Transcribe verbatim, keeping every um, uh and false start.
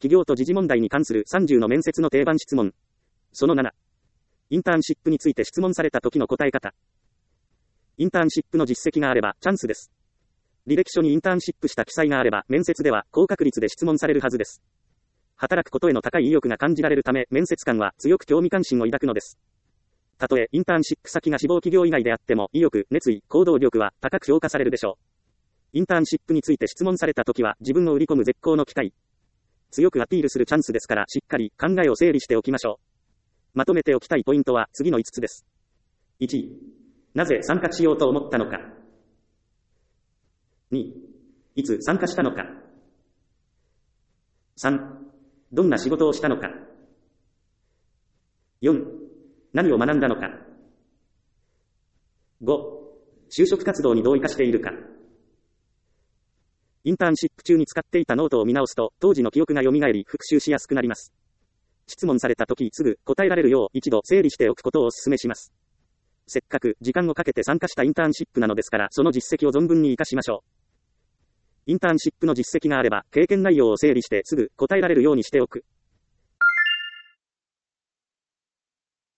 企業と時事問題に関するさんじゅうの面接の定番質問。そのなな。インターンシップについて質問された時の答え方。インターンシップの実績があればチャンスです。履歴書にインターンシップした記載があれば面接では高確率で質問されるはずです。働くことへの高い意欲が感じられるため面接官は強く興味関心を抱くのです。たとえインターンシップ先が志望企業以外であっても意欲、熱意、行動力は高く評価されるでしょう。インターンシップについて質問されたときは自分を売り込む絶好の機会。強くアピールするチャンスですからしっかり考えを整理しておきましょう。まとめておきたいポイントは次のいつつです。いち. なぜ参加しようと思ったのか。に. いつ参加したのか。さん. どんな仕事をしたのか。よん. 何を学んだのか。ご. 就職活動にどう生かしているか。インターンシップ中に使っていたノートを見直すと、当時の記憶が蘇り復習しやすくなります。質問されたときすぐ答えられるよう一度整理しておくことをお勧めします。せっかく時間をかけて参加したインターンシップなのですから、その実績を存分に活かしましょう。インターンシップの実績があれば、経験内容を整理してすぐ答えられるようにしておく。